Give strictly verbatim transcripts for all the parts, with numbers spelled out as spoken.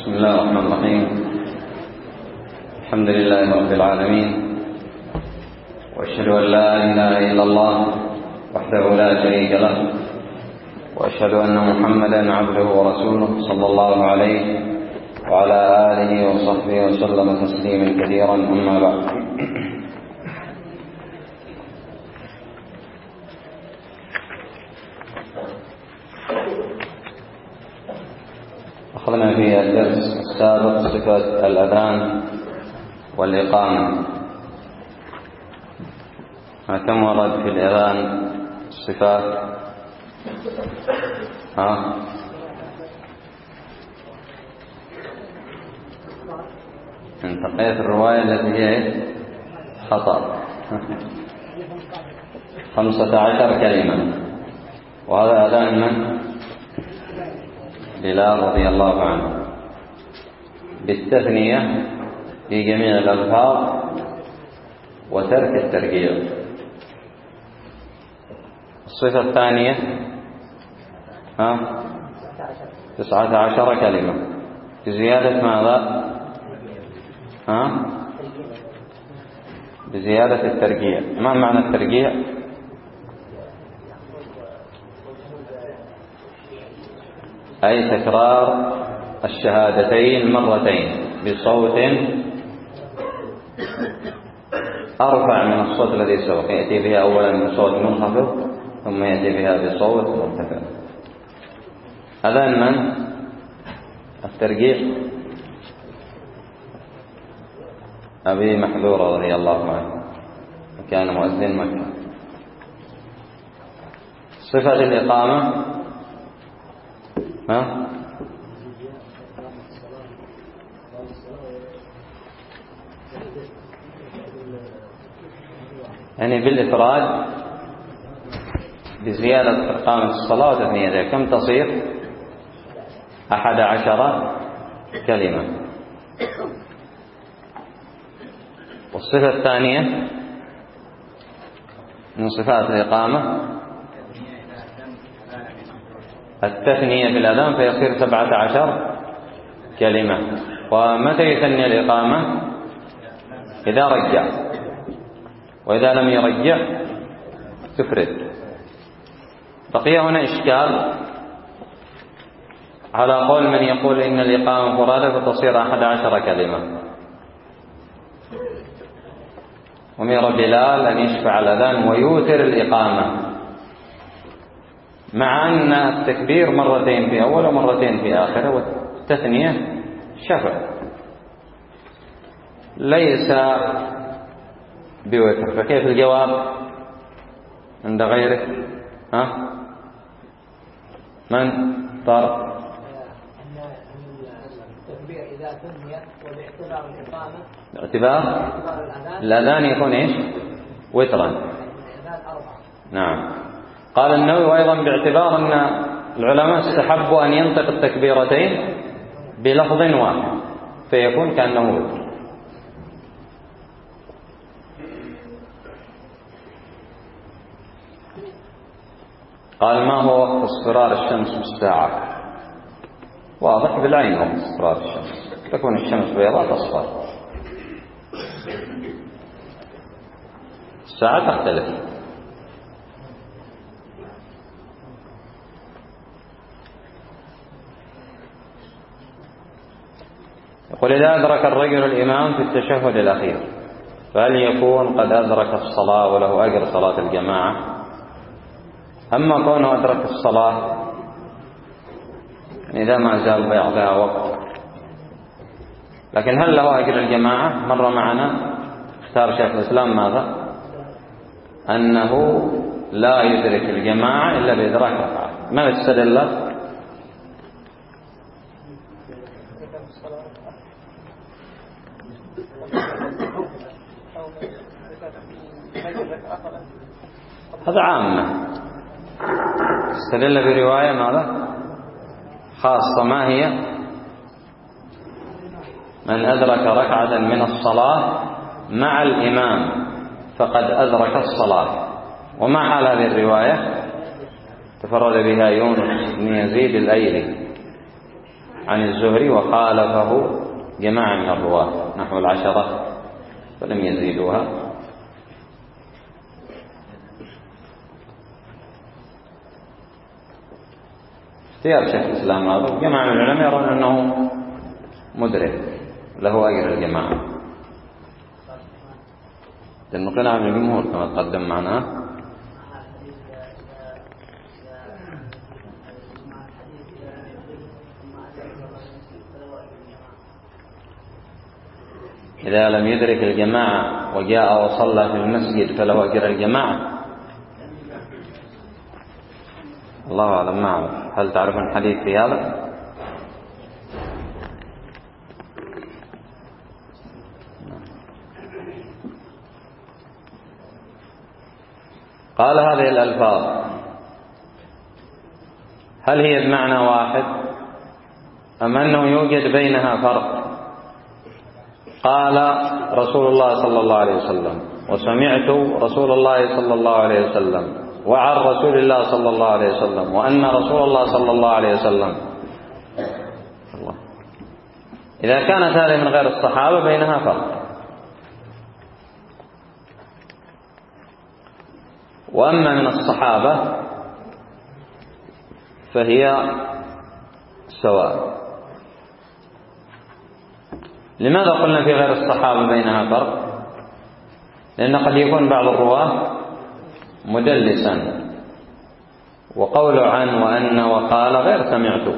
بسم الله الرحمن الرحيم. الحمد لله رب العالمين، وأشهد أن لا إله إلا الله وحده لا شريك له، وأشهد أن محمدا عبده ورسوله صلى الله عليه وعلى آله وصحبه وسلم تسليما كثيرا. أما بعد، أخذنا في الدرس السابق صفة الأذان والإقامة. كم ورد في الأذان الصفات؟ ها؟ انتقيت الرواية التي هي خطأ. خمسة عشر كلمة. وهذا أذان من؟ بلال رضي الله عنه، بالتثنية في جميع الألفاظ وترك الترجيع. الصفة الثانية ها تسعة عشر كلمة بزيادة ماذا؟ ها بزيادة الترجيع. ما معنى الترجيع؟ أي تكرار الشهادتين مرتين بصوت أرفع من الصوت الذي سبق. يأتي بها أولا بصوت منخفض ثم يأتي بها بصوت مرتفع. أذان من؟ الترجيع أبي محذورة رضي الله عنه، وكان مؤذن مكة. صفة الإقامة ها يعني بالإفراد بزيادة إقامة الصلاة وتثنيتها كم تصير؟ أحد عشر كلمة. والصفة الثانية من صفات الإقامة التثنية في الأذان فيصير سبعة عشر كلمة. ومتى يثني الإقامة؟ إذا رجع، وإذا لم يرجع تفرد. بقي هنا إشكال على قول من يقول إن الإقامة فرادة فتصير أحد عشر كلمة. أمر بلال أن يشفع الأذان ويوتر الإقامة، مع أن التكبير مرتين في أول ومرتين في آخره، والتثنية شفع ليس بوتر. فكيف الجواب عند غيره؟ ها من طار؟ التكبير إذا ثني وباعتبار الإقامة باعتبار الأذان يكون إيش؟ وترا. نعم. قال النووي وأيضا باعتبار أن العلماء استحبوا أن ينطق التكبيرتين بلفظ واحد فيكون كأنه وتر. قال ما هو وقت اصفرار الشمس بالساعة؟ واضح بالعين وقت اصفرار الشمس، تكون الشمس بيضاء تصفر. الساعة تختلف. يقول إذا أدرك الرجل الإمام في التشهد الأخير فهل يكون قد أدرك الصلاة وله أجر صلاة الجماعة؟ أما كونه أدرك الصلاة إذا ما زال بيعطيها وقت، لكن هل له أجر الجماعة؟ مر معنا اختار شيخ الإسلام ماذا؟ أنه لا يدرك الجماعة إلا بإدراك ركعة. ما استدل؟ هذا عامة. استدل برواية ماذا؟ خاصة. ما هي؟ من أدرك ركعة من الصلاة مع الإمام فقد أدرك الصلاة. وما حال هذه الرواية؟ تفرد بها يونس بن يزيد الأيلي عن الزهري وخالفه جماعة من الرواة نحو العشرة فلم يزيدوها. اختيار شيخ الإسلام هذا جماعة من العلماء يرون أنه مدرك له أجر الجماعة، لأنه قناع من الجمهور كما تقدم معنا. إذا لم يدرك الجماعة وجاء وصلى في المسجد فله أجر الجماعة. الله أعلم، ما أعرف. هل تعرفون حديث في هذا؟ قال هذه الألفاظ هل هي بمعنى واحد أم أنه يوجد بينها فرق؟ قال رسول الله صلى الله عليه وسلم، وسمعت رسول الله صلى الله عليه وسلم، وعن رسول الله صلى الله عليه وسلم، وأن رسول الله صلى الله عليه وسلم. الله. إذا كانت هذه من غير الصحابة بينها فرق. وأما من الصحابة فهي سواء. لماذا قلنا في غير الصحابة بينها فرق؟ لأن قد يكون بعض الرواة مدلسا، وقول عن وأن وقال غير سمعت.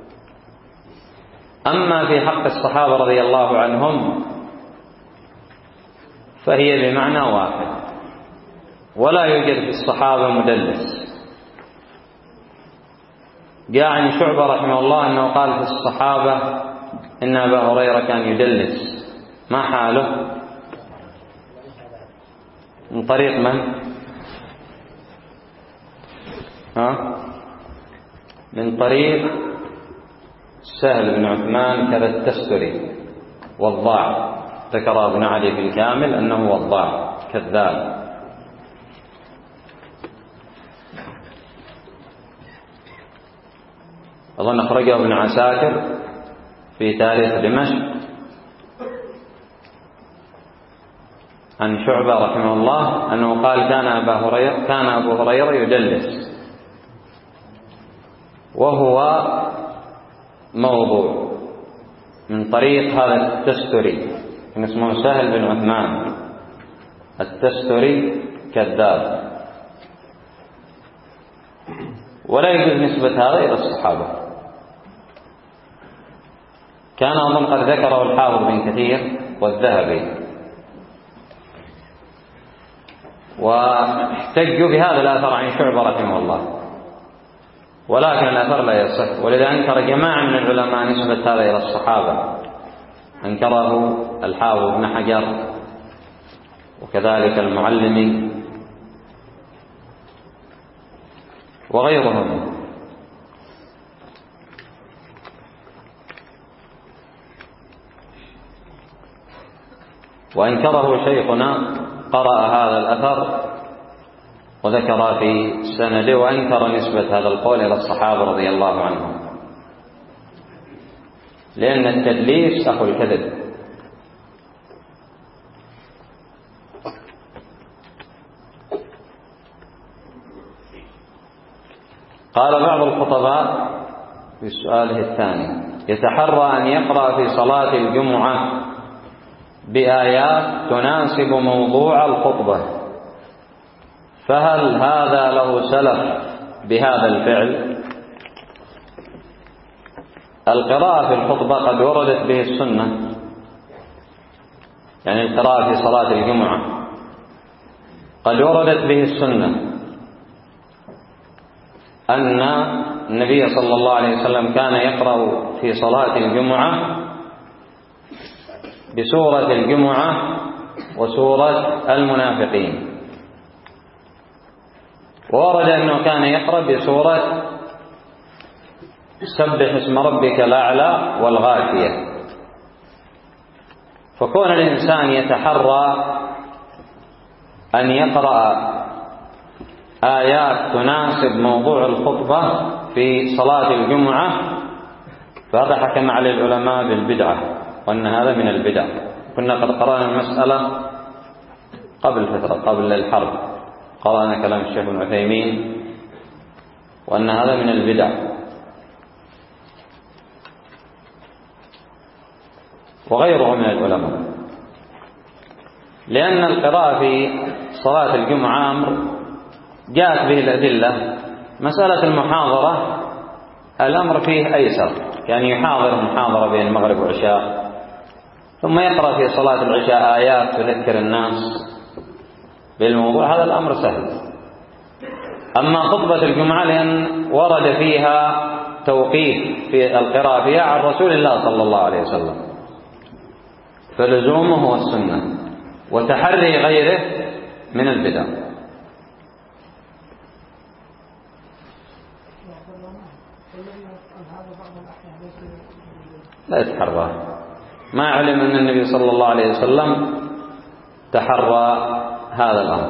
أما في حق الصحابة رضي الله عنهم فهي بمعنى واحد، ولا يوجد في الصحابة مدلس. جاء عن شعبة رحمه الله أنه قال في الصحابة إن أبا هريرة كان يدلس. ما حاله؟ من طريق من؟ ها؟ من طريق سهل بن عثمان كذا التستري وضاع. ذكر ابن عدي في الكامل أنه وضاع كذاب. أظن أخرجه ابن عساكر في تاريخ دمشق عن شعبة رحمه الله أنه قال كان أبا هريرة كان أبو هريرة يدلس، وهو موضوع من طريق هذا التستري اسمه سهل بن عثمان التستري كذاب، ولا يجوز نسبة هذا إلى الصحابة. كان أظن قد ذكره الحافظ بن كثير والذهبي، واحتجوا بهذا الأثر عن شعبة رحمه الله، ولكن الأثر لا يصح. ولذا أنكر جماعة من العلماء نسبة هذا إلى الصحابة، أنكره الحافظ بن حجر وكذلك المعلمي وغيرهم. وأنكره شيخنا قرأ هذا الأثر وذكر في سنده، وأنكر نسبة هذا القول إلى الصحابة رضي الله عنهم، لأن التدليس أخو الكذب. قال بعض الخطباء في سؤاله الثاني يتحرى أن يقرأ في صلاة الجمعة بآيات تناسب موضوع الخطبة، فهل هذا له سلف بهذا الفعل؟ القراءة في الخطبة قد وردت به السنة، يعني القراءة في صلاة الجمعة قد وردت به السنة أن النبي صلى الله عليه وسلم كان يقرأ في صلاة الجمعة بسورة الجمعة وسورة المنافقين، وورد أنه كان يقرأ بسورة سبح اسم ربك الأعلى والغاشية. فكون الإنسان يتحرى أن يقرأ آيات تناسب موضوع الخطبة في صلاة الجمعة فهذا حكم على العلماء بالبدعة وأن هذا من البدع. كنا قد قرأنا المسألة قبل فترة قبل الحرب، قرأنا كلام الشيخ ابن عثيمين وأن هذا من البدع. وغيره من العلماء، لأن القراءة في صلاة الجمعة أمر جاءت به الأدلة. مسألة المحاضرة الأمر فيه أيسر، يعني يحاضر محاضرة بين المغرب والعشاء ثم يقرأ في صلاة العشاء آيات تذكر الناس بالموضوع، هذا الأمر سهل. أما خطبة الجمعة لأن ورد فيها توقيف في القراءة فيها عن رسول الله صلى الله عليه وسلم، فلزومه هو السنة وتحري غيره من البدع. لا يتحرى، ما علم أن النبي صلى الله عليه وسلم تحرى هذا الأمر.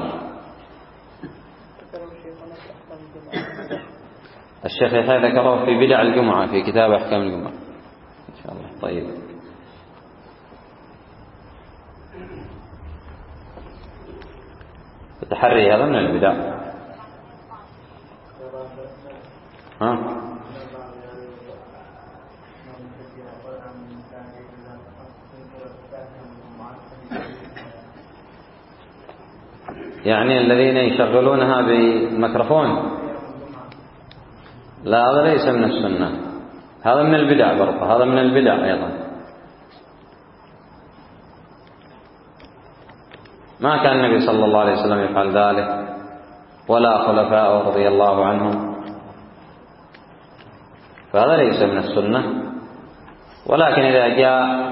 الشيخ يحيى ذكره في بدع الجمعة في كتاب أحكام الجمعة إن شاء الله. طيب، التحري هذا من البدع. ها؟ يعني الذين يشغلونها بميكروفون، لا هذا ليس من السنة، هذا من البدع برضه، هذا من البدع أيضا. ما كان النبي صلى الله عليه وسلم يفعل ذلك ولا خلفاءه رضي الله عنهم، فهذا ليس من السنة. ولكن إذا جاء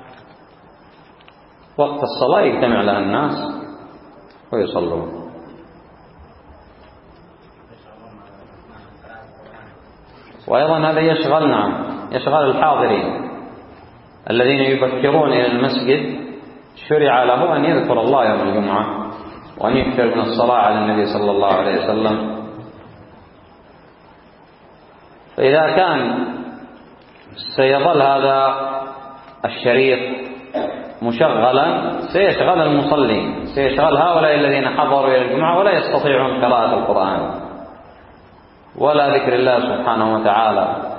وقت الصلاة يجتمع لها الناس ويصلون. وأيضا هذا يشغل نعم يشغل الحاضرين الذين يبكرون إلى المسجد، شرع له أن يذكر الله يوم الجمعة وأن يكثر من الصلاة على النبي صلى الله عليه وسلم. فإذا كان سيظل هذا الشريط مشغلا سيشغل المصلين، سيشغل هؤلاء الذين حضروا إلى الجمعة ولا يستطيعون قراءة القرآن ولا ذكر الله سبحانه وتعالى،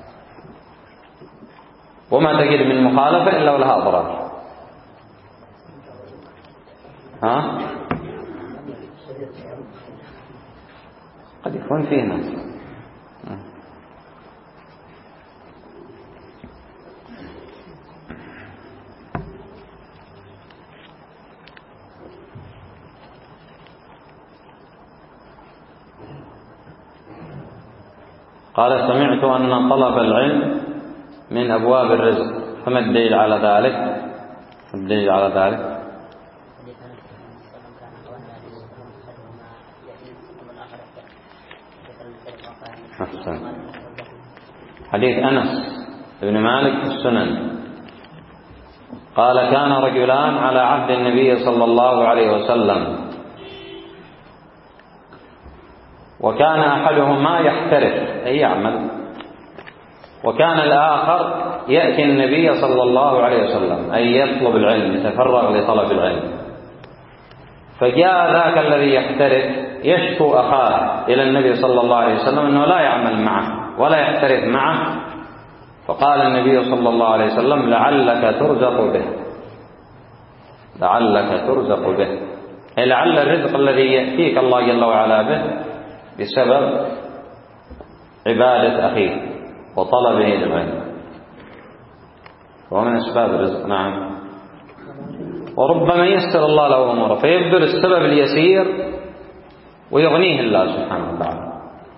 وما تجد من مخالفة إلا ولها ضرر. ها؟ قد يكون فيه ناس. قال: سمعت أن طلب العلم من أبواب الرزق، فما الدليل على ذلك؟ الدليل على ذلك حسن حديث أنس بن مالك في السنن قال: كان رجلان على عهد النبي صلى الله عليه وسلم، وكان أحدهما يحترف أي يعمل، وكان الآخر يأتي النبي صلى الله عليه وسلم أي يطلب العلم، يتفرغ لطلب العلم. فجاء ذاك الذي يحترف يشكو أخاه إلى النبي صلى الله عليه وسلم أنه لا يعمل معه ولا يحترف معه، فقال النبي صلى الله عليه وسلم: لعلك ترزق به، لعلك ترزق به، أي لعل الرزق الذي يأتيك الله جل وعلا به بسبب عبادة أخيك وطلبه للعلم، وهو من أسباب الرزق. نعم. وربما يسر الله له أموره فيبذل السبب اليسير ويغنيه الله سبحانه وتعالى.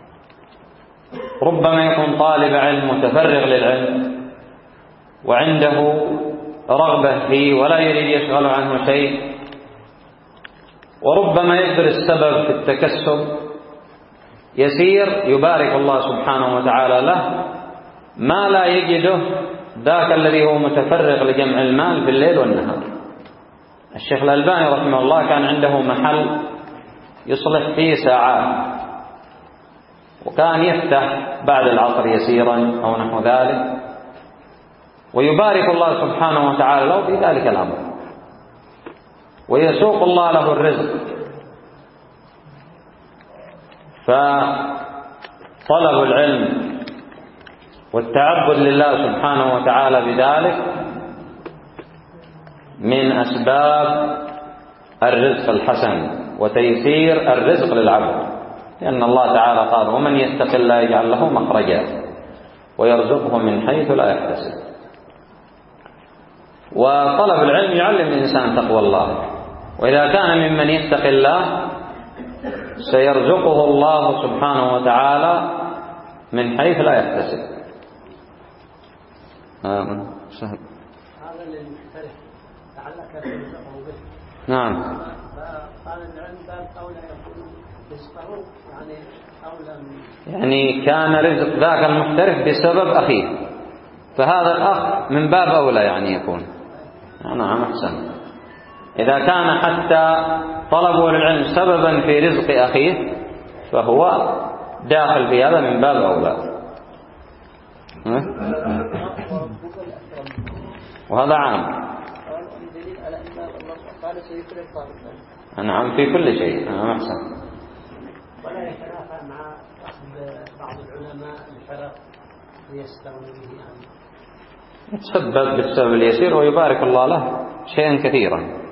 ربما يكون طالب علم متفرغ للعلم وعنده رغبة فيه ولا يريد يشغل عنه شيء، وربما يبذل السبب في التكسب يسير يبارك الله سبحانه وتعالى له ما لا يجده ذاك الذي هو متفرغ لجمع المال في الليل والنهار. الشيخ الألباني رحمه الله كان عنده محل يصلح فيه ساعات، وكان يفتح بعد العصر يسيرا أو نحو ذلك ويبارك الله سبحانه وتعالى له في ذلك الأمر، ويسوق الله له الرزق. فطلب العلم والتعبد لله سبحانه وتعالى بذلك من أسباب الرزق الحسن وتيسير الرزق للعبد، لأن الله تعالى قال: ومن يتق الله يجعل له مخرجا ويرزقه من حيث لا يحتسب. وطلب العلم يعلم الإنسان تقوى الله، وإذا كان ممن يتق الله سيرزقه الله سبحانه وتعالى من حيث لا يحتسب. آمين. سهل. هذا للمحترف لعلك ترزقه به. نعم. فقال العلم باب أولى يكون رزقه، يعني أولى من يعني كان رزق ذاك المحترف بسبب أخيه، فهذا الأخ من باب أولى يعني يكون. نعم أحسن. إذا كان حتى طلبه للعلم سببا في رزق أخيه فهو داخل في هذا من باب أولى. وهذا عام. نعم في كل شيء. نعم أحسن. ولا يتنافى مع أخذ بعض العلماء الحرف ليستغنوا به عنه. يتسبب بالسبب اليسير ويبارك الله له شيئا كثيرا.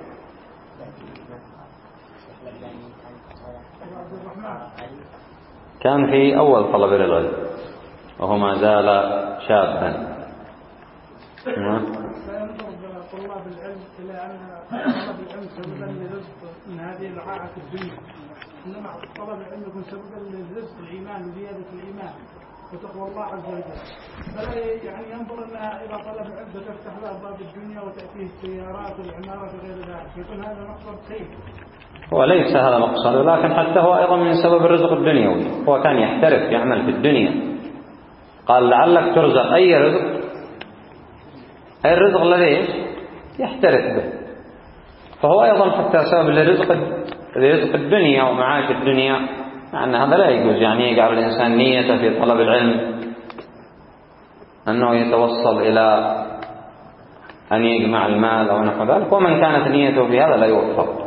كان في أول طلب العلم وهو ما زال شابا. سينظر طلاب العلم إلى أن طلب العلم سببا لرزق من هذه الرعاعة الدنيا، إنما طلب العلم يكون سببا لرزق الإيمان وزيادة الإيمان وتقوى الله عز وجل. فلا يعني ينظر أنها إذا طلب العلم تفتح له أبواب الدنيا وتأتيه السيارات والعمارات وغير ذلك، يكون هذا مقصد خير. وليس هذا مقصد، ولكن حتى هو أيضا من سبب الرزق الدنيوي. هو كان يحترف يعمل في الدنيا، قال لعلك ترزق أي رزق، أي الرزق الذي يحترف به، فهو أيضا حتى سبب لرزق رزق الدنيا ومعاش الدنيا. مع أن هذا لا يجوز، يعني يجعل الإنسان نيته في طلب العلم أنه يتوصل إلى أن يجمع المال أو نحو ذلك، ومن كانت نيته في هذا لا يوفق.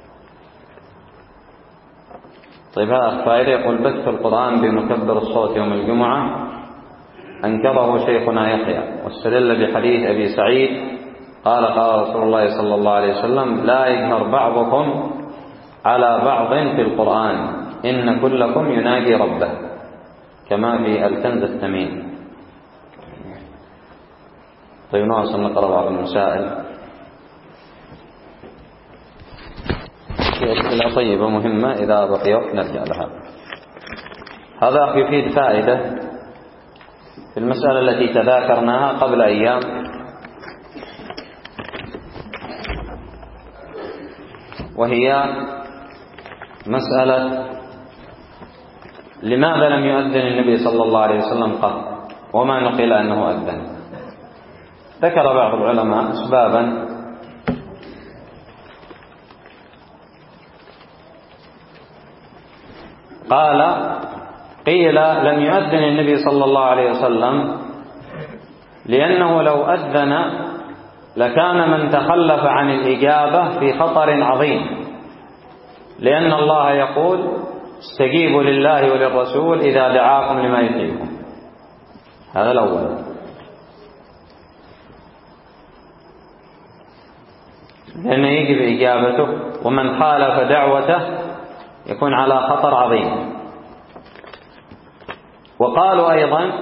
طيب هذا فائدة. يقول: بث القرآن بمكبر الصوت يوم الجمعة أنكره شيخنا يحيى، واستدل بحديث أبي سعيد قال: قال رسول الله صلى الله عليه وسلم: لا يجهر بعضكم على بعض في القرآن إن كلكم يناجي ربه، كما في الكنز الثمين. طيب نواصل نقرأ بعض المسائل. في أسئلة طيبة مهمة، إذا بقي وقت نرجع لها. هذا يفيد فائدة في المسألة التي تذاكرناها قبل أيام، وهي مسألة لماذا لم يؤذن النبي صلى الله عليه وسلم قط وما نقل أنه أذن. ذكر بعض العلماء أسبابا. قال: قيل لم يؤذن النبي صلى الله عليه وسلم لأنه لو أذن لكان من تخلف عن الإجابة في خطر عظيم، لأن الله يقول: استجيبوا لله وللرسول إذا دعاكم لما يحييكم. هذا الأول. لأنه يجب إجابته، ومن خالف دعوته يكون على خطر عظيم. وقالوا أيضا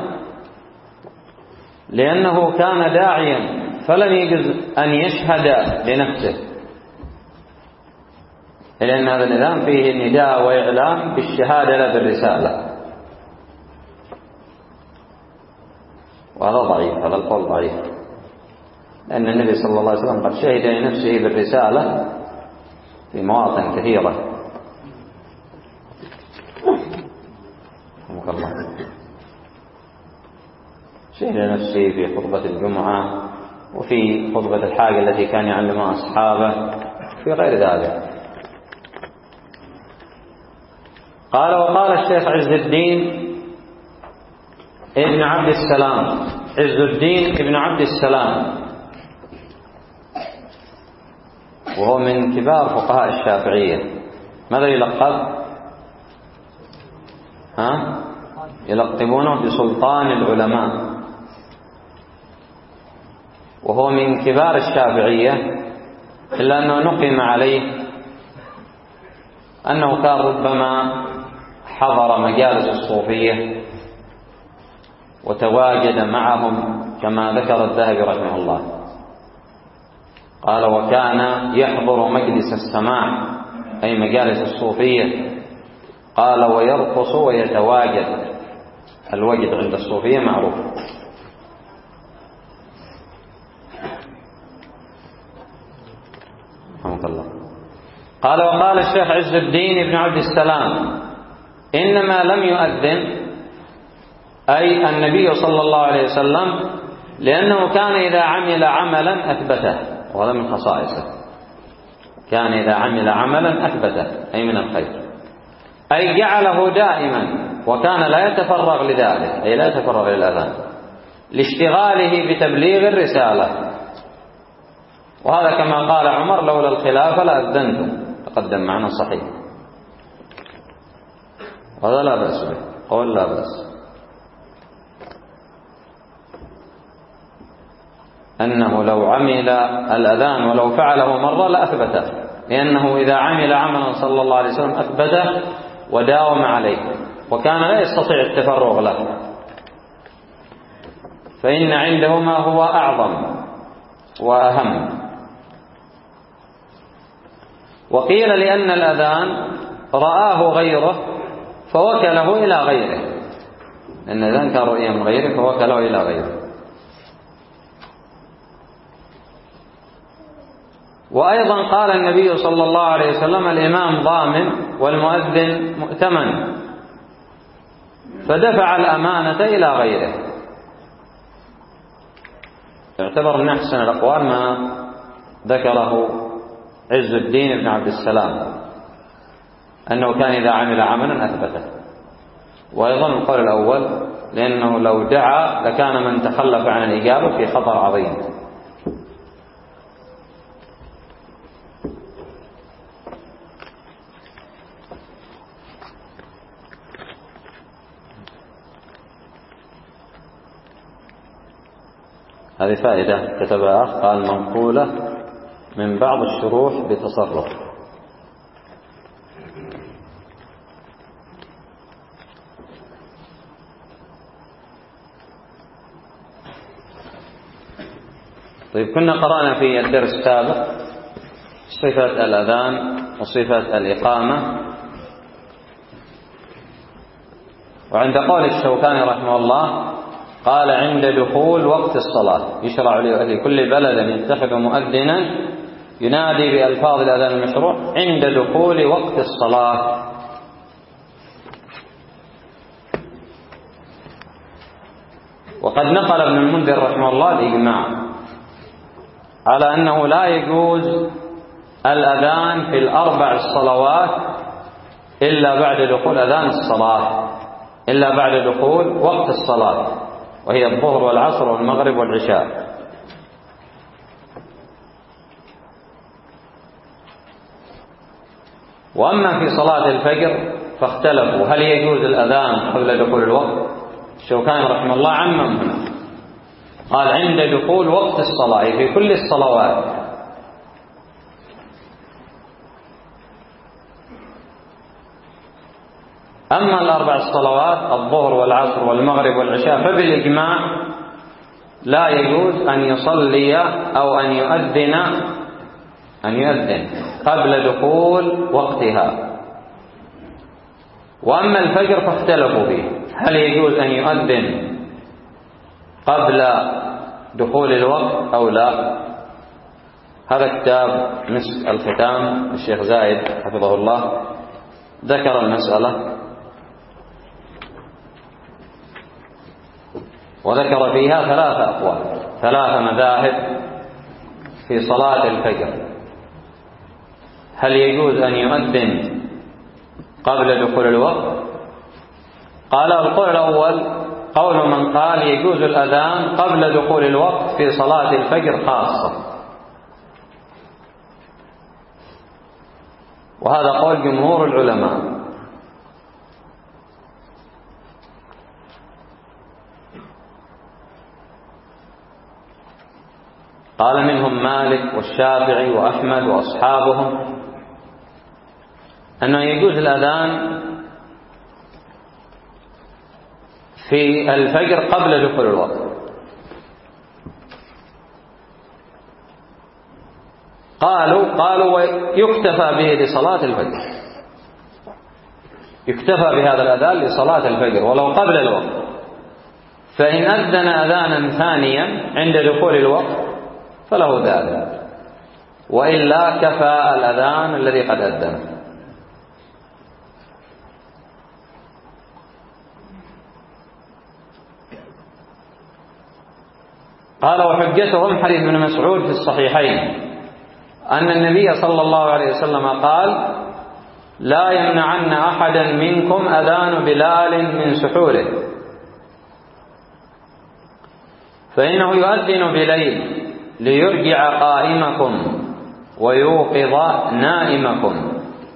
لأنه كان داعيا فلم يجز أن يشهد لنفسه، لأن هذا النظام فيه نداء وإعلام بالشهادة لا بالرسالة، وهذا ضعيف، هذا القول ضعيف، لأن النبي صلى الله عليه وسلم قد شهد لنفسه بالرسالة في مواطن كثيرة. شهد لنفسه في خطبة الجمعة، وفي خطبة الحاجة التي كان يعلمها أصحابه، في غير ذلك. قال: وقال الشيخ عز الدين ابن عبد السلام عز الدين بن عبد السلام، وهو من كبار فقهاء الشافعية. ماذا يلقب؟ ها؟ يلقبونه بسلطان العلماء، وهو من كبار الشافعية، إلا أنه نقم عليه أنه كان ربما حضر مجالس الصوفية وتواجد معهم كما ذكر الذهبي رحمه الله، قال: وكان يحضر مجلس السماع أي مجالس الصوفية، قال: ويرقص ويتواجد. الوجد عند الصوفية معروف. رحمه الله. قال: وقال الشيخ عز الدين بن عبد السلام: إنما لم يؤذن أي النبي صلى الله عليه وسلم، لأنه كان إذا عمل عملا أثبته، وهذا من خصائصه، كان إذا عمل عملا أثبته أي من الخير، أي جعله دائما، وكان لا يتفرغ لذلك أي لا يتفرغ للأذان لاشتغاله بتبليغ الرسالة. وهذا كما قال عمر: لولا الخلافة لأذنتم، تقدم معنا صحيح، وهذا لا بأس به، قول لا بأس، أنه لو عمل الأذان ولو فعله مرة لأثبته، لأنه إذا عمل عملا صلى الله عليه وسلم أثبته وداوم عليه، وكان لا يستطيع التفرغ له، فإن عنده ما هو أعظم وأهم. وقيل لأن الأذان رآه غيره فوكله إلى غيره، لأن الأذان كان رؤيا من غيره فوكله إلى غيره. وأيضا قال النبي صلى الله عليه وسلم: الإمام ضامن والمؤذن مؤتمن، فدفع الأمانة إلى غيره. يعتبر من أحسن الأقوال ما ذكره عز الدين بن عبد السلام، أنه كان إذا عمل عملا أثبته. وأيضا القول الأول، لأنه لو دعا لكان من تخلف عن الإجابة في خطر عظيم. هذه فائدة كتبها أخ، قال: منقولة من بعض الشروح بتصرف. طيب، كنا قرأنا في الدرس السابق صفة الأذان وصفة الإقامة، وعند قول الشوكاني رحمه الله قال: عند دخول وقت الصلاة يشرع لكل بلد يتخذ مؤذنا ينادي بألفاظ الأذان المشروع عند دخول وقت الصلاة. وقد نقل ابن المنذر رحمه الله الإجماع على أنه لا يجوز الأذان في الأربع الصلوات إلا بعد دخول أذان الصلاة، إلا بعد دخول وقت الصلاة، وهي الظهر والعصر والمغرب والعشاء. وأما في صلاة الفجر فاختلفوا هل يجوز الأذان قبل دخول الوقت. الشوكاني رحمه الله عمم هنا، قال: عند دخول وقت الصلاة في كل الصلوات. أما الأربع الصلوات الظهر والعصر والمغرب والعشاء فبالإجماع لا يجوز أن يصلي أو أن يؤذن أن يؤذن قبل دخول وقتها. وأما الفجر فاختلفوا فيه هل يجوز أن يؤذن قبل دخول الوقت أو لا. هذا كتاب مسك الختام الشيخ زايد حفظه الله ذكر المسألة وذكر فيها ثلاثة أقوال، ثلاثة مذاهب في صلاة الفجر. هل يجوز أن يؤذن قبل دخول الوقت؟ قال القول الأول قول من قال يجوز الأذان قبل دخول الوقت في صلاة الفجر خاصة، وهذا قول جمهور العلماء. قال منهم مالك والشافعي وأحمد وأصحابهم أنه يجوز الأذان في الفجر قبل دخول الوقت. قالوا قالوا ويكتفى به لصلاة الفجر، يكتفى بهذا الأذان لصلاة الفجر ولو قبل الوقت، فإن أذن أذانا ثانيا عند دخول الوقت فله ذلك، وإلا كفى الأذان الذي قد أذن. قال وحجتهم حديث ابن مسعود في الصحيحين أن النبي صلى الله عليه وسلم قال لا يمنعن أحدا منكم أذان بلال من سحوره فإنه يؤذن بليل ليرجع قائمكم ويوقظ نائمكم.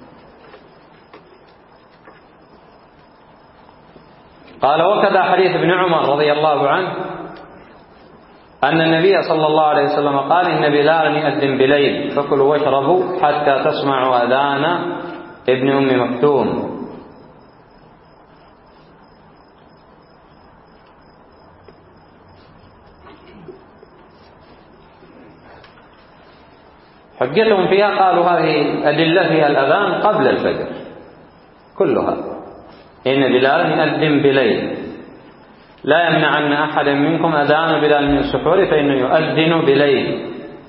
قال وكذا حديث ابن عمر رضي الله عنه أن النبي صلى الله عليه وسلم قال إن بلالا يؤذن بليل فكلوا واشربوا حتى تسمعوا أذان ابن أم مكتوم. حجتهم فيها قالوا هذه أدلة فيها الأذان قبل الفجر كلها، إن بلالا يؤذن بليل لا يمنعن أحدا منكم أذان بلال من السحور فإنه يؤذن بليل.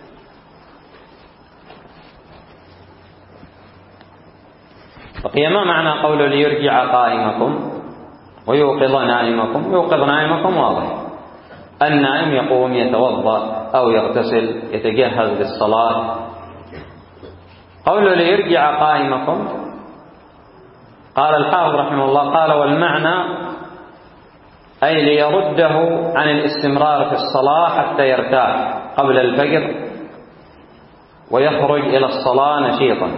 بقي ما معنى قوله ليرجع قائمكم ويوقظ نائمكم؟ يوقظ نائمكم واضح، النائم يقوم يتوضأ أو يغتسل يتجهز للصلاة. قوله ليرجع قائمكم قال الحافظ رحمه الله قال والمعنى أي ليرده عن الاستمرار في الصلاة حتى يرتاح قبل الفجر ويخرج إلى الصلاة نشيطا،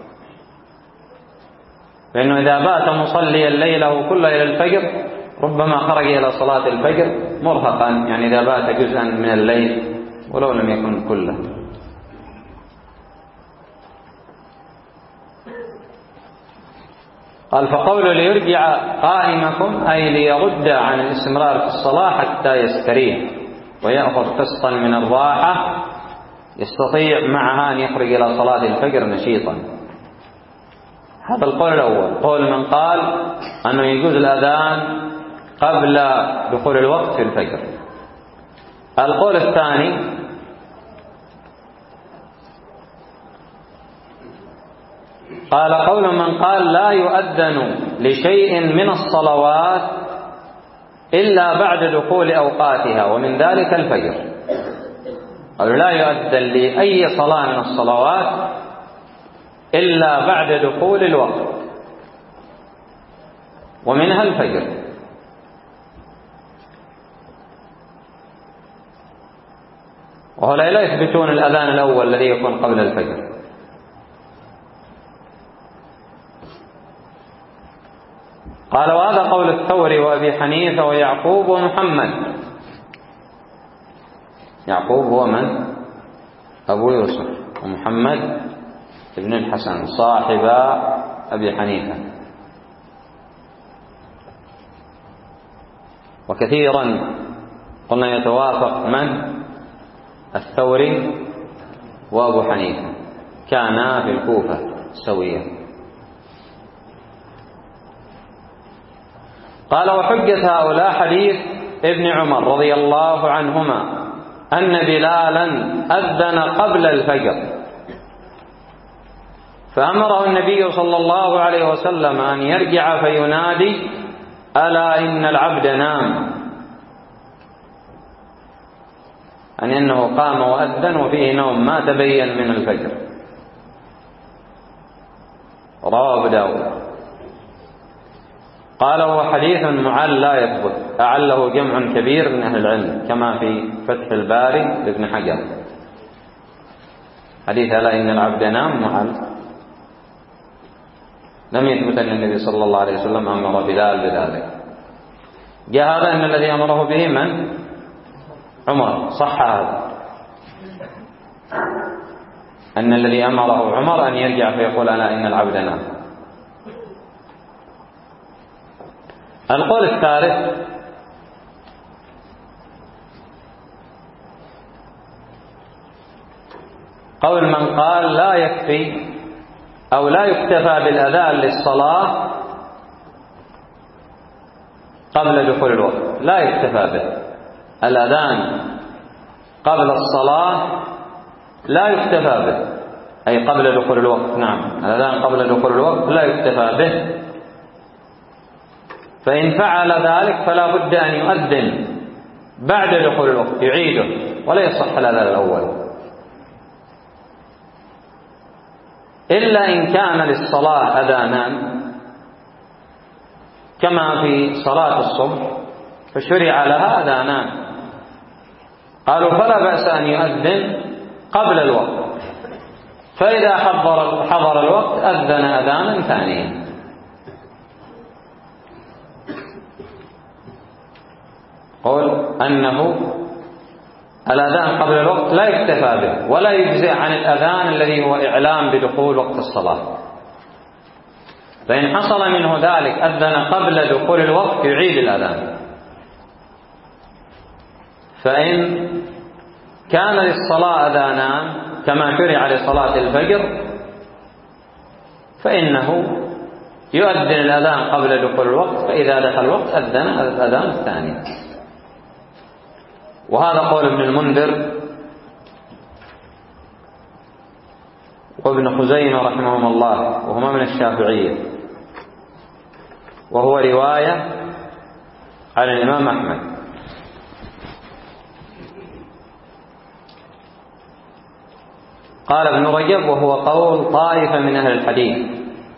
فإنه إذا بات مصليا ليله كله إلى الفجر ربما خرج إلى صلاة الفجر مرهقا، يعني إذا بات جزءا من الليل ولو لم يكن كله. قال فقوله ليرجع قائمكم أي ليرد عن الاستمرار في الصلاة حتى يستريح ويأخذ قسطا من الراحة يستطيع معها أن يخرج إلى صلاة الفجر نشيطا. هذا القول الأول، قول من قال أنه يجوز الأذان قبل دخول الوقت في الفجر. القول الثاني قال قول من قال لا يؤذن لشيء من الصلوات إلا بعد دخول أوقاتها ومن ذلك الفجر. قالوا لا يؤذن لأي صلاة من الصلوات إلا بعد دخول الوقت ومنها الفجر. وهؤلاء لا يثبتون الأذان الأول الذي يكون قبل الفجر. قال وهذا قول الثوري وأبي حنيفة ويعقوب ومحمد. يعقوب هو من؟ أبو يوسف، ومحمد ابن الحسن صاحب أبي حنيفة. وكثيرا قلنا يتوافق من؟ الثوري وأبو حنيفة، كانا في الكوفة سويا. قال وحجة هؤلاء حديث ابن عمر رضي الله عنهما أن بلالا أذن قبل الفجر فأمره النبي صلى الله عليه وسلم أن يرجع فينادي ألا إن العبد نام، أن إنه قام وأذن وفيه نوم ما تبين من الفجر. رواه أبو داود. قال هو حديث معل لا يثبت، أعله جمع كبير من أهل العلم كما في فتح الباري لابن حجر. حديث ألا إن العبد نام معل، لم يثبت أن النبي صلى الله عليه وسلم أمر بلال بذلك. جاء هذا أن الذي أمره به من؟ عمر، صح هذا أن الذي أمره عمر أن يرجع فيقول ألا إن العبد نام. القول الثالث قول من قال لا يكفي أو لا يكتفى بالأذان للصلاة قبل دخول الوقت، لا يكتفى به الأذان قبل الصلاة، لا يكتفى به أي قبل دخول الوقت. نعم، الأذان قبل دخول الوقت لا يكتفى به، فإن فعل ذلك فلا بد أن يؤذن بعد دخول الوقت يعيده، ولا يصح الأذان الأول، إلا إن كان للصلاة أذانان كما في صلاة الصبح فشرع لها أذانان، قالوا فلا بأس أن يؤذن قبل الوقت، فإذا حضر حضر الوقت أذن أذانا ثانيا. قول أنه الأذان قبل الوقت لا يكتفى به ولا يجزئ عن الأذان الذي هو إعلام بدخول وقت الصلاة، فإن حصل منه ذلك أذن قبل دخول الوقت يعيد الأذان. فإن كان للصلاة أذانان كما شرع لصلاة الفجر فإنه يؤذن الأذان قبل دخول الوقت، فإذا دخل الوقت أذن الأذان الثاني. وهذا قول ابن المنذر وابن خزيمة رحمهم الله، وهما من الشافعية، وهو رواية عن الإمام أحمد. قال ابن رجب وهو قول طائفة من أهل الحديث،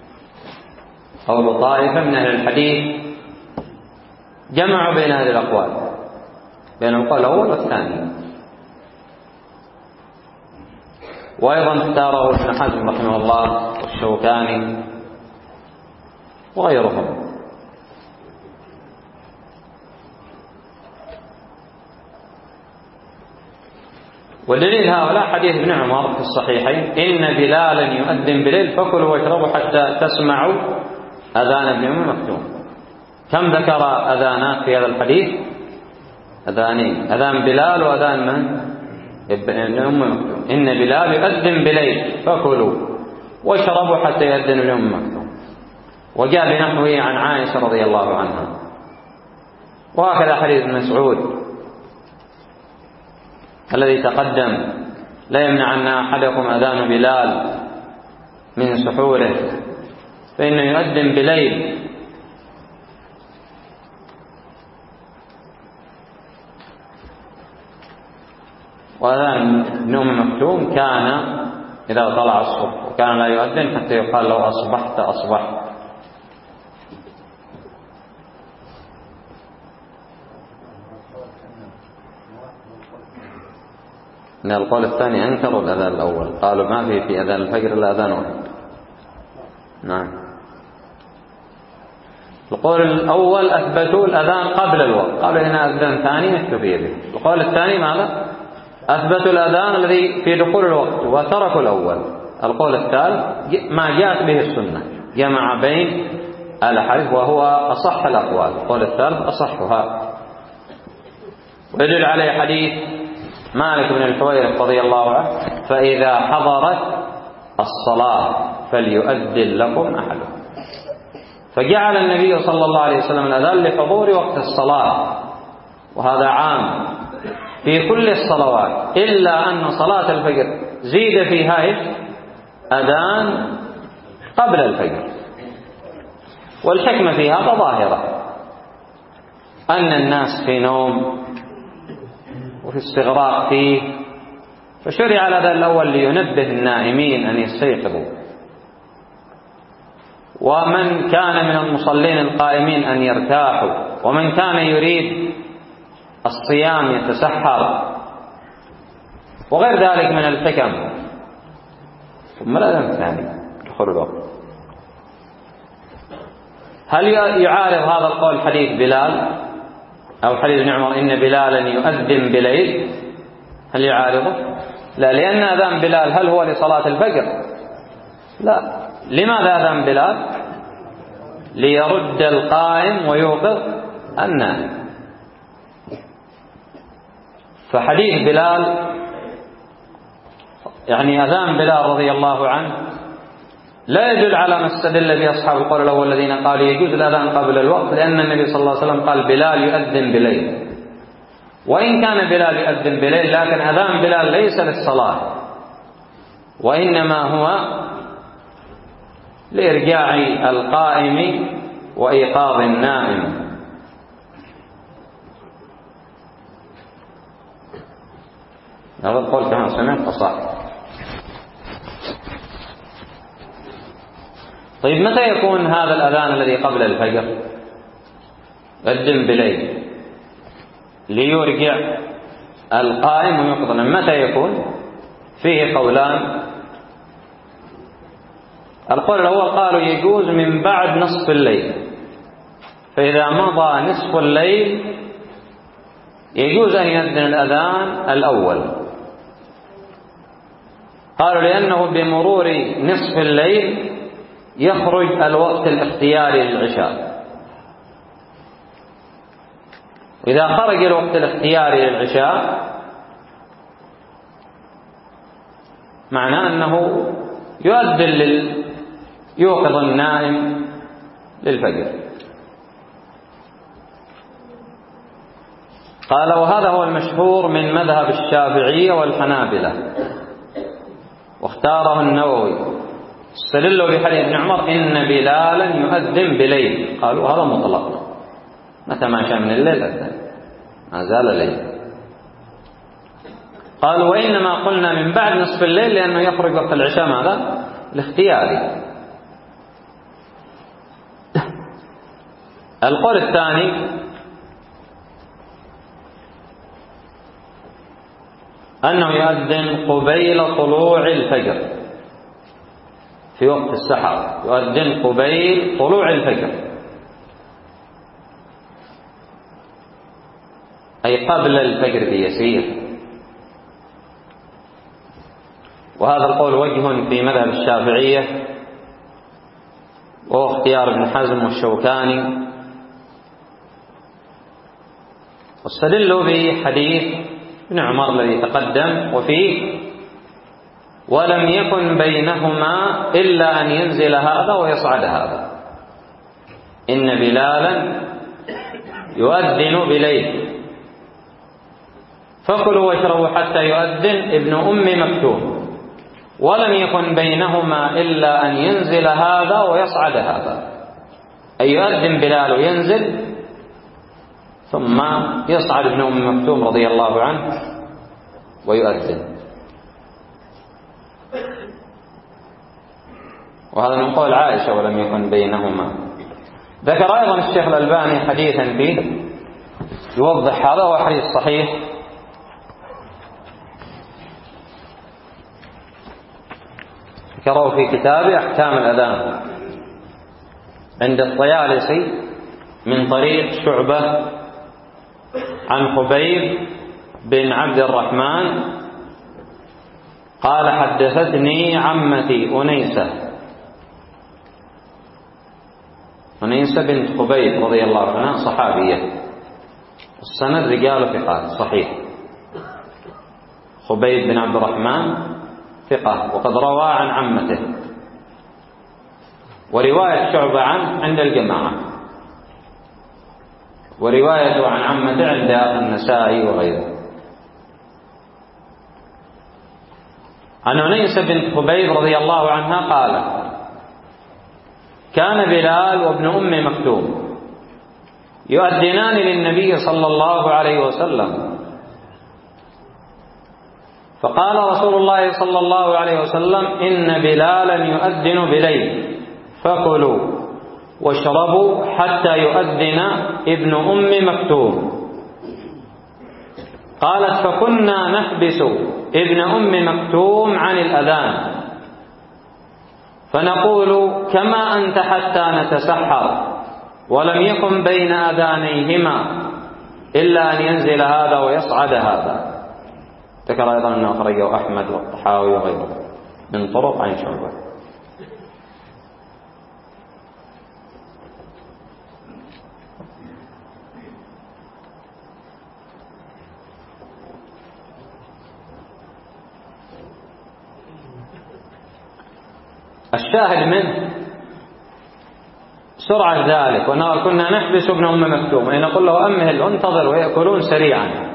قول طائفة من أهل الحديث جمعوا بين هذه الأقوال، بين القول الأول والثاني. وأيضا اختاره ابن حزم رحمه الله والشوكاني وغيرهم. ودليل هؤلاء حديث ابن عمر في الصحيحين إن بلالا يؤذن بليل فكلوا واشربوا حتى تسمعوا أذان ابن أم مكتوم. كم ذكر أذانات في هذا الحديث؟ أذانين، أذان بلال وأذان من؟ ابن أم مكتوم. إن بلال يؤذن بليل فكلوا واشربوا حتى يؤذن ابن أم مكتوم. وجاء بنحوه عن عائشة رضي الله عنها. وهكذا حديث ابن مسعود الذي تقدم لا يمنعن أحدكم أذان بلال من سحوره فإنه يؤذن بليل. وأذان ابن أم مكتوم كان إذا طلع الصبح، وكان لا يؤذن حتى يقال لو أصبحت أصبحت. من القول الثاني أنكروا الأذان الأول، قالوا ما في في أذان الفجر إلا أذان واحد. نعم. القول الأول أثبتوا الأذان قبل الوقت، قالوا إن أذان ثاني يكتفي به. القول الثاني ماذا؟ أثبتوا الأذان الذي في دخول الوقت وتركوا الأول. القول الثالث ما جاءت به السنة، جمع بين الحديث وهو أصح الأقوال. القول الثالث أصحها، ويدل عليه حديث مالك بن الحويرث رضي الله عنه فإذا حضرت الصلاة فليؤذن لكم أحدكم. فجعل النبي صلى الله عليه وسلم الأذان لحضور وقت الصلاة، وهذا عام في كل الصلوات، إلا أن صلاة الفجر زيد فيها إيش؟ أذان قبل الفجر. والحكمة في هذا ظاهرة، أن الناس في نوم وفي استغراق فيه، فشرع الأذان الأول لينبه النائمين أن يستيقظوا. ومن كان من المصلين القائمين أن يرتاحوا، ومن كان يريد الصيام يتسحر، وغير ذلك من الحكم. ثم الأذان الثاني دخول الوقت. هل يعارض هذا القول حديث بلال أو حديث ابن عمر إن بلالا يؤذن بليل؟ هل يعارضه؟ لا، لأن أذان بلال هل هو لصلاة الفجر؟ لا. لماذا أذان بلال؟ ليرد القائم ويوقظ النائم. فحديث بلال يعني أذان بلال رضي الله عنه لا يدل على ما استدل به أصحاب القول الأول الذين قالوا يجوز الأذان قبل الوقت، لأن النبي صلى الله عليه وسلم قال بلال يؤذن بليل. وإن كان بلال يؤذن بليل، لكن أذان بلال ليس للصلاة، وإنما هو لإرجاع القائم وإيقاظ النائم. هذا القول كما سمعت صح. طيب متى يكون هذا الأذان الذي قبل الفجر؟ يؤذن بليل ليرجع القائم ويوقظ النائم. متى يكون؟ فيه قولان. القول الأول قالوا يجوز من بعد نصف الليل، فإذا مضى نصف الليل يجوز أن يؤذن الأذان الأول. قالوا لأنه بمرور نصف الليل يخرج الوقت الاختياري للعشاء، وإذا خرج الوقت الاختياري للعشاء معناه أنه يؤذن لل... يوقظ النائم للفجر. قال وهذا هو المشهور من مذهب الشافعية والحنابلة، واختاره النووي. استدلوا بحديث ابن عمر إن بلالا يؤذن بليل، قالوا هذا مطلق، متى ما شاء من الليل أذن، ما زال ليل. قالوا وإنما قلنا من بعد نصف الليل لأنه يخرج وقت العشاء ماذا؟ الاختياري. القول الثاني أنه يؤذن قبيل طلوع الفجر، في وقت السحر يؤذن قبيل طلوع الفجر، أي قبل الفجر بيسير. وهذا القول وجه في مذهب الشافعية، وهو اختيار ابن حزم والشوكاني. واستدلوا بحديث ابن عمر الذي تقدم وفيه ولم يكن بينهما إلا أن ينزل هذا ويصعد هذا، إن بلالا يؤذن بليل فكلوا واشربوا حتى يؤذن ابن أم مكتوم، ولم يكن بينهما إلا أن ينزل هذا ويصعد هذا، أي يؤذن بلال وينزل ثم يصعد ابن أم مكتوم رضي الله عنه ويؤذن. وهذا من قول عائشة ولم يكن بينهما. ذكر أيضا الشيخ الألباني حديثا فيه يوضح هذا، وهو حديث صحيح. ذكره في كتاب أحكام الأذان عند الطيالسي من طريق شعبة عن خبيب بن عبد الرحمن قال حدثتني عمتي أنيسة أنيسة بنت خبيب رضي الله عنها صحابية، السند رجال ثقات صحيح. خبيب بن عبد الرحمن ثقة وقد روى عن عمته، ورواية شعبة عنه عند الجماعة، وروايته عن عمته عند النسائي وغيره. عن أنيسة بنت خبيب رضي الله عنها قال كان بلال وابن أم مكتوم يؤذنان للنبي صلى الله عليه وسلم، فقال رسول الله صلى الله عليه وسلم إن بلالا يؤذن بليل فكلوا واشربوا حتى يؤذن ابن أم مكتوم. قالت فكنا نحبس ابن أم مكتوم عن الأذان فنقول كما أنت حتى نتسحر، ولم يكن بين أذانيهما إلا أن ينزل هذا ويصعد هذا. ذكر أيضا أنه أخرجه أحمد والطحاوي وغيره من طرق عن شعبة. الشاهد منه سرعة ذلك، وأنه كنا نحبس ابن أم مكتوم أي نقول له أمهل انتظر، ويأكلون سريعا.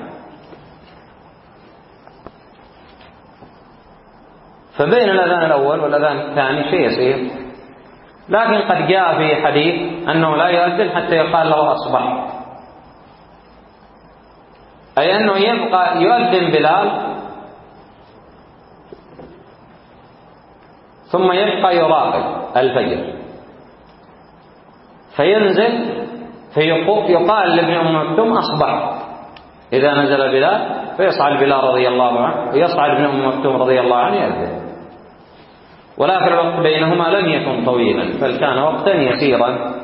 فبين الأذان الأول والأذان الثاني شيء يسير، لكن قد جاء في حديث أنه لا يؤذن حتى يقال له أصبح، أي أنه يبقى يؤذن بلال ثم يبقى يراقب الفجر فينزل فيقال لابن أم مكتوم أصبح. إذا نزل بلال فيصعد بلال رضي الله عنه ويصعد ابن أم مكتوم رضي الله عنه يأذن، ولكن الوقت بينهما لم يكن طويلا بل كان وقتا يسيرا.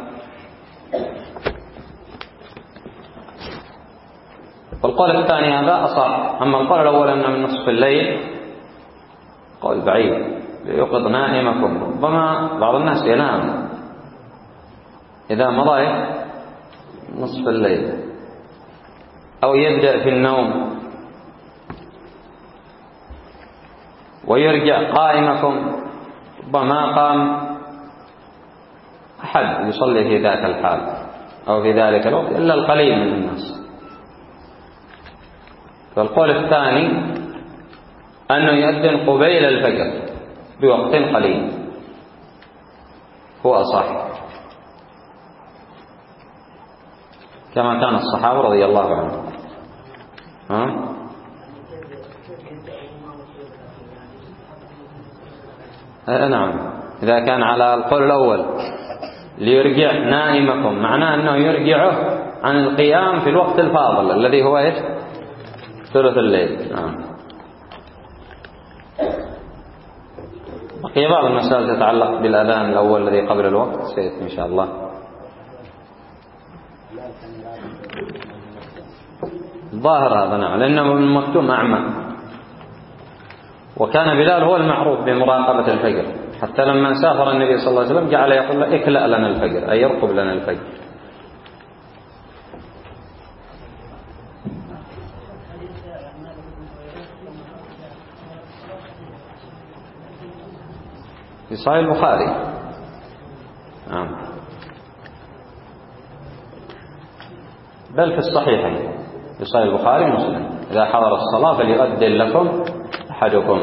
والقول الثاني هذا أصح. أما القول الأول أنه من نصف الليل قول بعيد، ليوقظ نائمكم. ربما بعض الناس ينام إذا مضى نصف الليل أو يبدأ في النوم ويرجع قائمكم، ربما قام أحد يصلي في ذاك الحال أو في ذلك الوقت إلا القليل من الناس. فالقول الثاني أنه يؤذن قبيل الفجر بوقت قليل هو أصح، كما كان الصحابة رضي الله عنهم. ها؟ آه نعم، إذا كان على القول الأول ليرجع نائمكم معناه أنه يرجعه عن القيام في الوقت الفاضل الذي هو إيش؟ ثلث الليل. نعم. بقي بعض المسائل تتعلق بالأذان الأول الذي قبل الوقت سيأتي إن شاء الله. ظاهر هذا نعم، لأنه ابن مكتوم أعمى، وكان بلال هو المعروف بمراقبة الفجر، حتى لما سافر النبي صلى الله عليه وسلم جعل يقول له اكلأ لنا الفجر أي يرقب لنا الفجر. في صحيح البخاري. نعم. بل في الصحيحين في صحيح البخاري ومسلم إذا حضر الصلاة فليؤذن لكم أحدكم.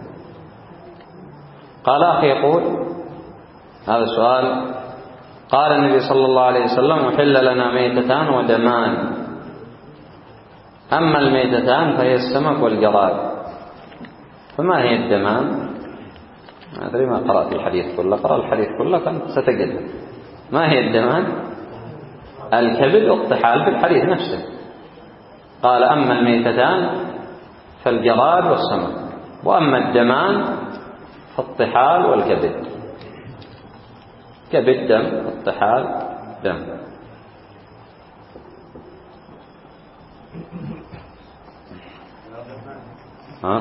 قال أخي يقول هذا السؤال، قال النبي صلى الله عليه وسلم أحل لنا ميتتان ودمان، أما الميتتان فهي السمك والجراد، فما هي الدمان؟ ما أدري ما قرأت الحديث كله، قرأ الحديث كله كنت ستجد. ما هي الدمان؟ الكبد والطحال في الحديث نفسه. قال أما الميتتان فالجراد والسمك، وأما الدمان فالطحال والكبد. كبد دم، الطحال دم. ها؟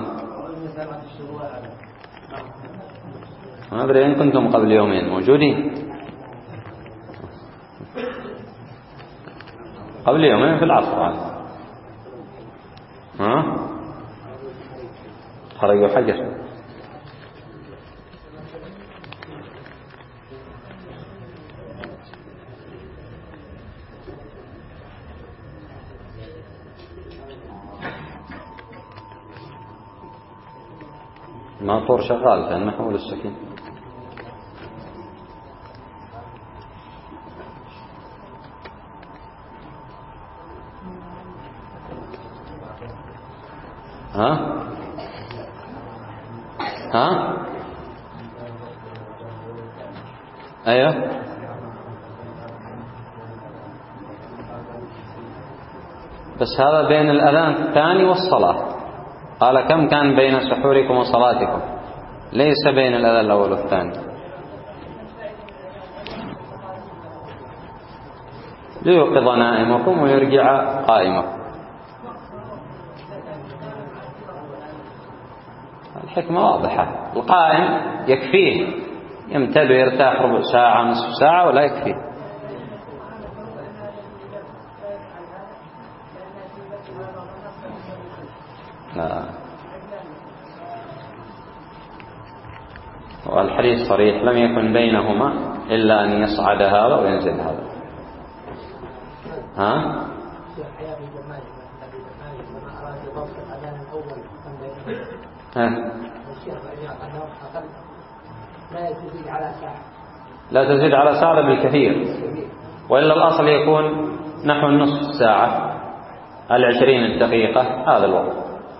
ما أدري إن كنتم قبل يومين موجودين، قبل يومين في العصر هذا. ها؟ خرجوا حجر. الماطور شغال كان محمول السكين. ها ها ايوه بس هذا بين الأذان الثاني والصلاة. قال كم كان بين سحوركم وصلاتكم، ليس بين الأذان الأول والثاني. ليوقظ نائمكم ويرجع قائمكم. الحكمة واضحة. القائم يكفيه، يمتد ويرتاح ربع ساعة نصف ساعة ولا يكفيه. لا. والحديث صريح لم يكن بينهما إلا أن يصعد هذا وينزل هذا. ها؟ لا تزيد على ساعة بالكثير، وإلا الأصل يكون نحو نصف ساعة، العشرين الدقيقة هذا الوقت.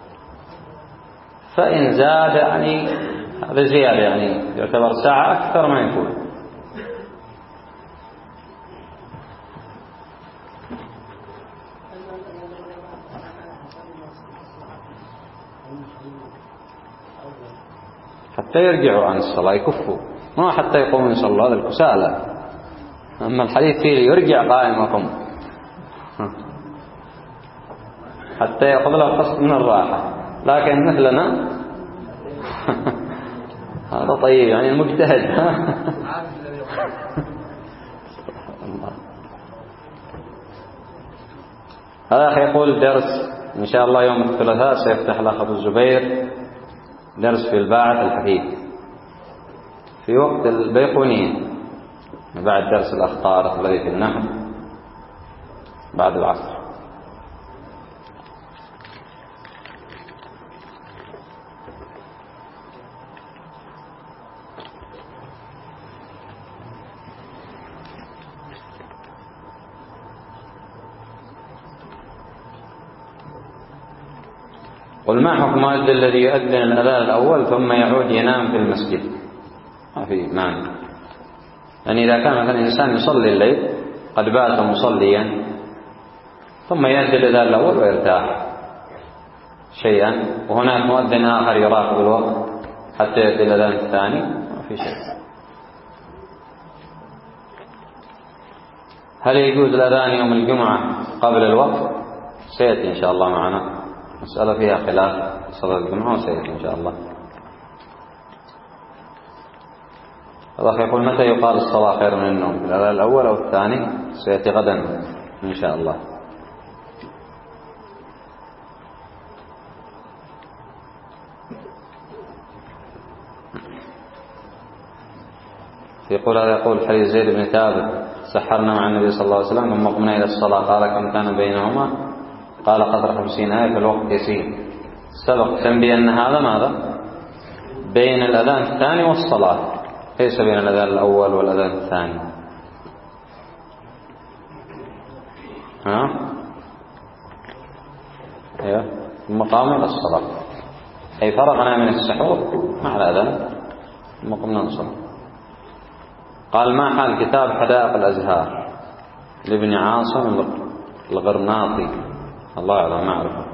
فإن زاد يعني هذا زيادة، يعني يعتبر ساعة أكثر ما يكون. حتى يرجعوا عن الصلاة يكفوا، ما حتى يقوموا يصلوا، هذا الكسالى. أما الحديث فيه يرجع قائمكم حتى يأخذ له قسط من الراحة. لكن مثلنا هذا طيب، يعني المجتهد. هذا أخي يقول درس إن شاء الله يوم الثلاثاء سيفتح الأخ أبو الزبير درس في الباعث الحديث في وقت البيقونية بعد درس الأخطار الذي في النحو بعد العصر. قل ما حكم المؤذن الذي يؤذن الأذان الأول ثم يعود ينام في المسجد؟ ما في معنى. يعني إذا كان مثلا إنسان يصلي الليل قد بات مصليا ثم يؤذن الأذان الأول ويرتاح شيئا، وهناك مؤذن آخر يراقب الوقت حتى يؤذن الأذان الثاني، ما في شيء. هل يجوز الأذان يوم الجمعة قبل الوقت؟ سيأتي إن شاء الله معنا مسألة فيها خلاف صلاة الجمعة، وسيأتي إن شاء الله. الأخ يقول متى يقال الصلاة خير من النوم، في الأذان الأول أو الثاني؟ سيأتي غدا إن شاء الله. يقول هذا يقول حديث زيد بن ثابت سحرنا مع النبي صلى الله عليه وسلم ثم قمنا إلى الصلاة، قال كم كان بينهما؟ قال قدر خمسين آية، في الوقت يسير. سبق تنبيه أن هذا ماذا؟ بين الأذان الثاني والصلاة، ليس بين الأذان الأول والأذان الثاني. ها؟ أيوه، ثم قام إلى الصلاة، أي فرغنا من السحور مع الأذان ثم قمنا نصلي. قال ما حال كتاب حدائق الأزهار لابن عاصم الغرناطي؟ الله أعلم، ما أعرفه.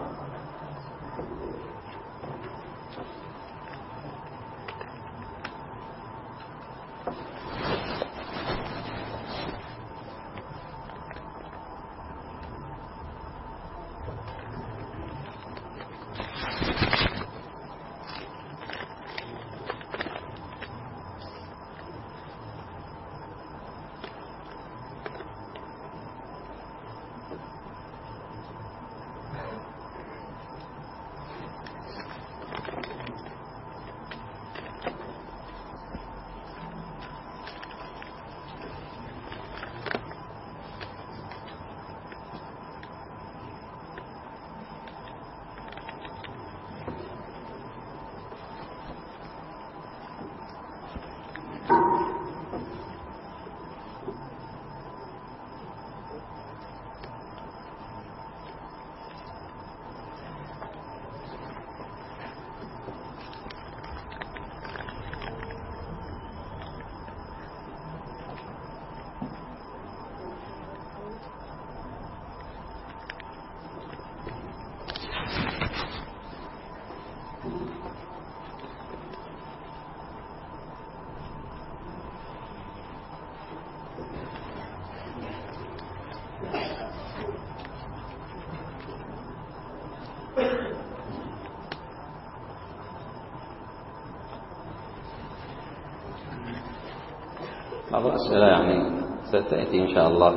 بعض الأسئلة يعني ستأتي إن شاء الله.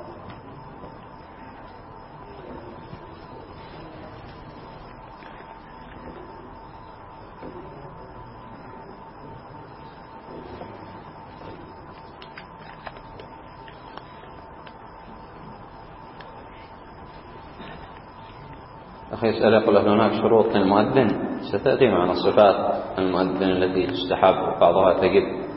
أخي يسأل يقول هل هناك شروط للمؤذن؟ ستأتي معنا صفات المؤذن التي تستحب بعضها تجب.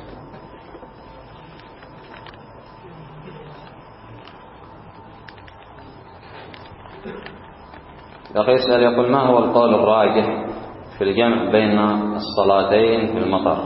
أخي يسأل يقول ما هو القول الراجح في الجمع بين الصلاتين في المطر؟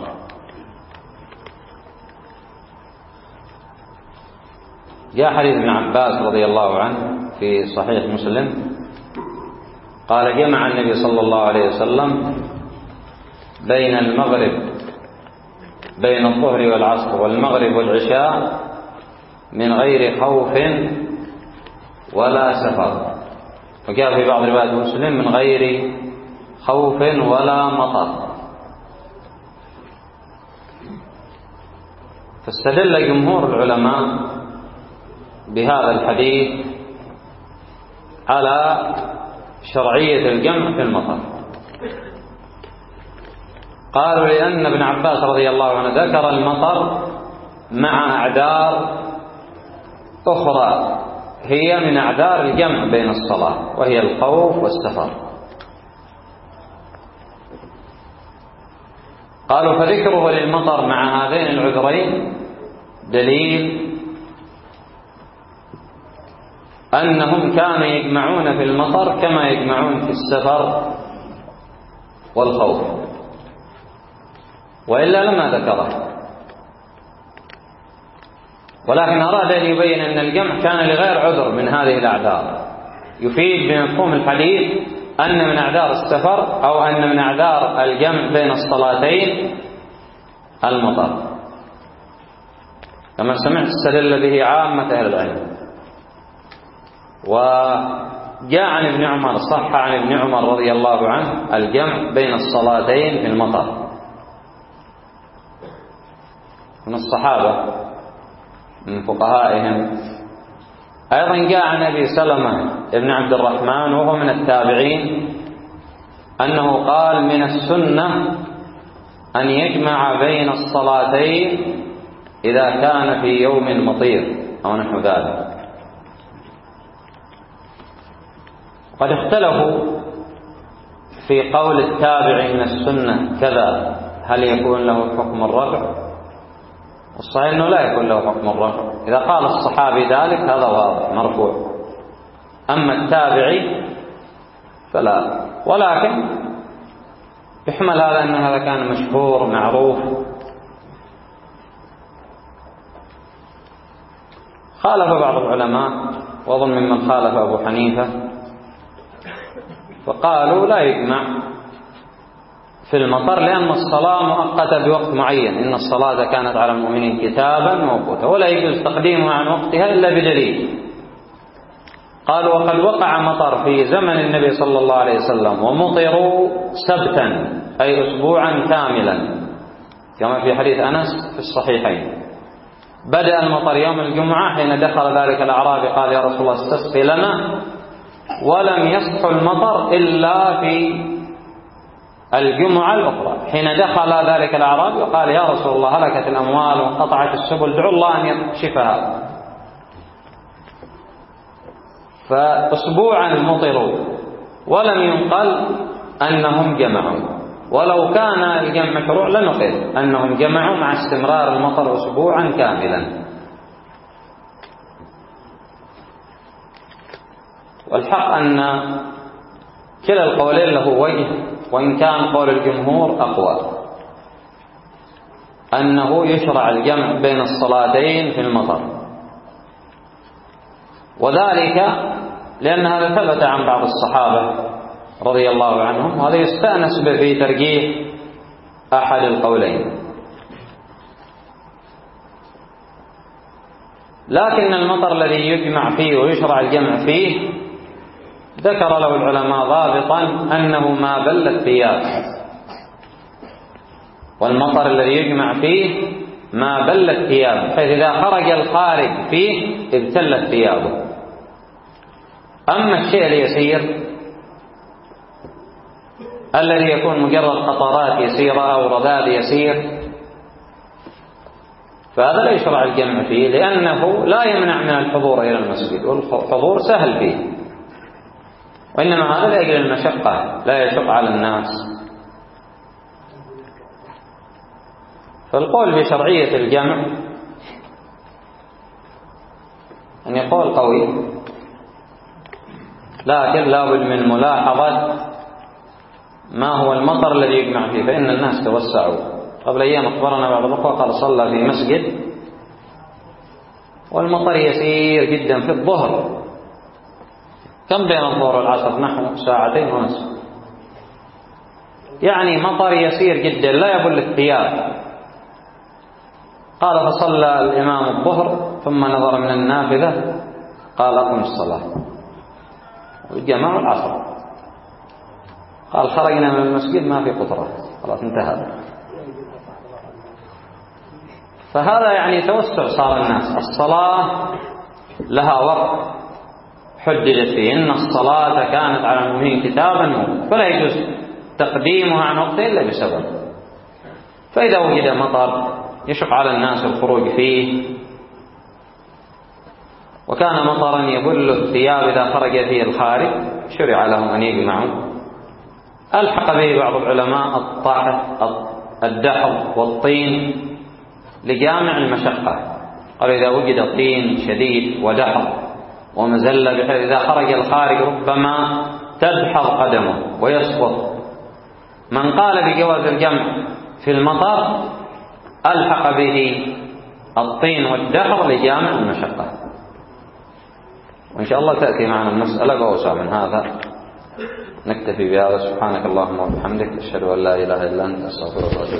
جاء حديث ابن عباس رضي الله عنه في صحيح مسلم قال جمع النبي صلى الله عليه وسلم بين المغرب بين الظهر والعصر والمغرب والعشاء من غير خوف ولا سفر، وجاء في بعض روايات مسلم من غير خوف ولا مطر. فاستدل جمهور العلماء بهذا الحديث على شرعية الجمع في المطر. قالوا لأن ابن عباس رضي الله عنه ذكر المطر مع أعذار أخرى هي من أعذار الجمع بين الصلاة وهي الخوف والسفر. قالوا فذكره للمطر مع هذين العذرين دليل أنهم كانوا يجمعون في المطر كما يجمعون في السفر والخوف، وإلا لما ذكره. ولكن أراد أن يبين أن الجمع كان لغير عذر من هذه الأعذار، يفيد بمفهوم الحديث أن من أعذار السفر أو أن من أعذار الجمع بين الصلاتين المطر، كما سمعت استدل به عامة أهل العلم. وجاء عن ابن عمر صح عن ابن عمر رضي الله عنه الجمع بين الصلاتين في المطر من الصحابة من فقهائهم. أيضا جاء عن أبي سلمة ابن عبد الرحمن وهو من التابعين أنه قال من السنة أن يجمع بين الصلاتين إذا كان في يوم مطير أو نحو ذلك. قد اختلفوا في قول التابع من السنة كذا هل يكون له حكم الرفع؟ والصحيح أنه لا يكون له حكم الرفع. إذا قال الصحابي ذلك هذا واضح مرفوع، أما التابعي فلا. ولكن يحمل هذا أن هذا كان مشهور معروف. خالف بعض العلماء وأظن ممن خالف أبو حنيفة، فقالوا لا يجمع في المطر لأن الصلاة مؤقتة بوقت معين، إن الصلاة كانت على المؤمنين كتابا موقوتا ولا يجوز تقديمها عن وقتها إلا بدليل. قالوا وقد وقع مطر في زمن النبي صلى الله عليه وسلم ومطروا سبتا أي أسبوعا كاملا كما في حديث أنس في الصحيحين. بدأ المطر يوم الجمعة حين دخل ذلك الأعرابي قال يا رسول الله استسقي لنا، ولم يصح المطر إلا في الجمعة الأخرى حين دخل ذلك الأعرابي وقال يا رسول الله هلكت الأموال وانقطعت السبل دعوا الله أن يكشفها. فأسبوعا مطروا ولم ينقل أنهم جمعوا، ولو كان الجمع مشروع لنقل أنهم جمعوا مع استمرار المطر أسبوعا كاملا. والحق أن كلا القولين له وجه، وإن كان قول الجمهور أقوى أنه يشرع الجمع بين الصلاتين في المطر، وذلك لأن هذا ثبت عن بعض الصحابة رضي الله عنهم، وهذا يستأنس به في ترجيح أحد القولين. لكن المطر الذي يجمع فيه ويشرع الجمع فيه ذكر له العلماء ضابطا أنه ما بل الثياب، والمطر الذي يجمع فيه ما بلت ثيابه، بحيث إذا خرج الخارج فيه ابتلت ثيابه. أما الشيء اليسير الذي يكون مجرد قطرات يسيرة أو رذاذ يسير فهذا لا يشرع الجمع فيه، لأنه لا يمنع من الحضور إلى المسجد، والحضور سهل فيه، وإنما هذا لأجل المشقة لا يشق على الناس. فالقول بشرعية الجمع أن يقول قوي، لكن لا بد من ملاحظة ما هو المطر الذي يجمع فيه، فإن الناس توسعوا. قبل أيام أخبرنا بعض الأخوة قال صلى في مسجد والمطر يسير جدا في الظهر، كم بين الظهر والعصر؟ نحو ساعتين ونصف، يعني مطر يسير جدا لا يبل الثياب. قال فصلى الإمام الظهر ثم نظر من النافذة قال أقم الصلاة، والجماعة العصر. قال خرجنا من المسجد ما في قطرة، خلاص انتهى. فهذا يعني توسع صار الناس. الصلاة لها وقت حددت فيه، إن الصلاة كانت على المؤمنين كتابا موقوتا، فلا يجوز تقديمها عن وقته إلا بسبب. فإذا وجد مطر يشق على الناس الخروج فيه، وكان مطرا يبل الثياب إذا خرج فيه الخارج، شرع لهم أن يجمعوا. ألحق به بعض العلماء الطاحة الدحض والطين لجامع المشقة، قالوا إذا وجد طين شديد ودحض ومزلة بحيث إذا خرج الخارج ربما تدحض قدمه ويسقط. من قال بجواز الجمع في المطر ألحق به الطين والدحض لجامع المشقة، وإن شاء الله تأتي معنا المسألة بأوسع من هذا. نكتفي بهذا. سبحانك اللهم وبحمدك، أشهد أن لا إله إلا أنت، أستغفرك وأتوب إليك.